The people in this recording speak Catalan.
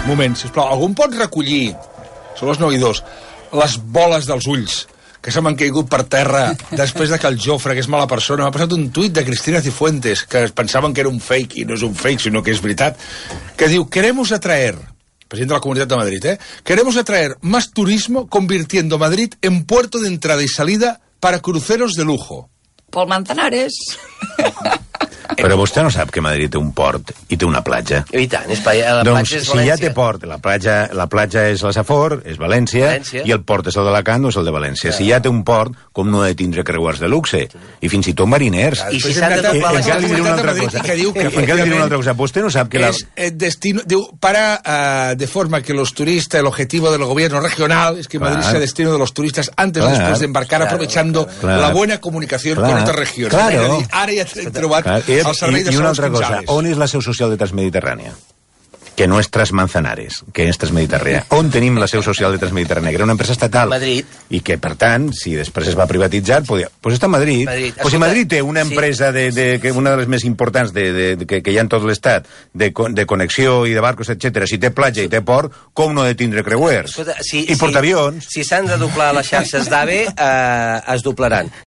moment, sisplau, algú em pot recollir, són les 9:02, les boles dels ulls que se m'han caigut per terra després de que el Jofre, que és mala persona, m'ha passat un tuit de Cristina Cifuentes, que pensaven que era un fake, i no és un fake, sinó que és veritat, que diu, queremos atraer, presidente de la Comunidad de Madrid, queremos atraer más turismo convirtiendo Madrid en puerto de entrada y salida para cruceros de lujo. Pel Manzanares. Però vostè no sap que Madrid té un port i té una platja. I tant, la platja doncs, és si València. ja té port, la platja és la Safor, és València, i el port és el d'Alacant o és el de València. Si ja té un port, com no ha de tindre creuers de luxe? I fins i tot mariners. I si s'han de doblar la Encara li diré una altra cosa. Encara li diré una altra cosa. Vostè no sap que es destino, para de forma que los turistas, el objetivo del gobierno regional es que Madrid sea destino de los turistas antes o después de embarcar, aprovechando la buena comunicación con otras regiones. Claro. Ara ja hem trobat el servei de I una sols altra cosa, on és la seu social de Transmediterrània? Que no és Transmanzanares, que és Transmediterrània. On tenim la seu social de Transmediterrània? Que era una empresa estatal. Madrid. I que, per tant, si després es va privatitzar, pues està a Madrid. Pues si Madrid té una empresa, que una de les més importants que hi ha en tot l'estat, de connexió i de barcos, etc. Si té platja i té port, com no ha de tindre creuers? I portaavions. Si s'han de doblar les xarxes d'AVE, es doblaran.